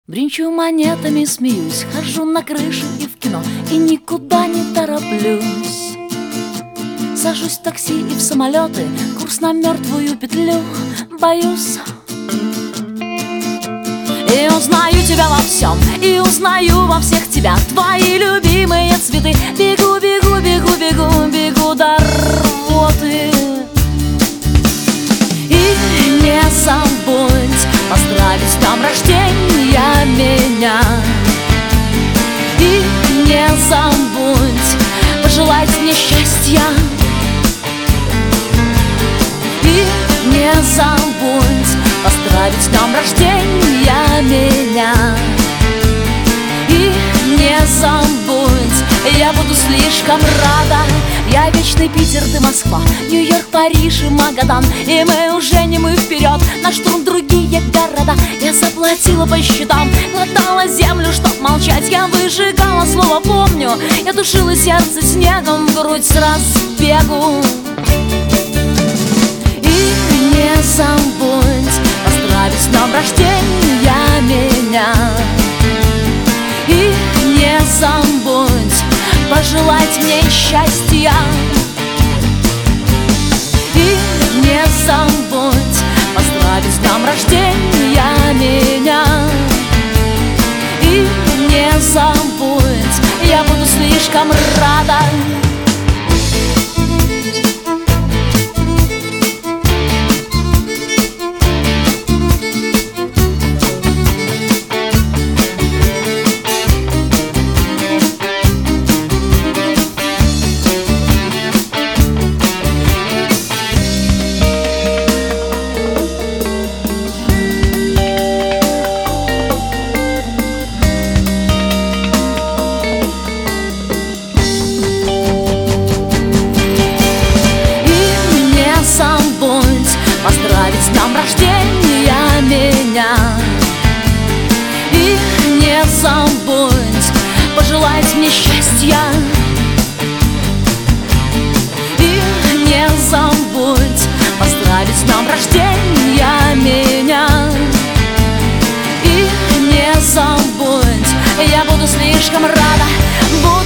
Бринчу монетами, смеюсь, хожу на крышу и в кино, и никуда не тороплюсь. Сажусь в такси и в самолеты, курс на мертвую петлю, боюсь. И узнаю тебя во всем, и узнаю во всех тебя, твои любимые цветы. Бегу, бегу, бегу, бегу, бегу до рвоты. И не забудь поздравить с днем рождения меня. И не забудь пожелать мне счастья. И не забудь поздравить с днем рождения меня. И не забудь, я буду слишком рада. Я вечный Питер, ты Москва, Нью-Йорк, Париж и Магадан. И мы уже не мы вперед, на штурм другие города. Я заплатила по счетам, глотала землю, чтоб молчать. Я выжигала слово «помню», я душила сердце снегом, грудь с разбегу. И не забудь поздравить с днем рождения меня. И не забудь пожелать мне счастья. И не забудь поздравить с днем рождения меня. И не забудь, я буду слишком рада. Поздравить с днем рождения меня. И не забудь пожелать мне счастья. И не забудь поздравить с днем рождения меня. И не забудь, я буду слишком рада.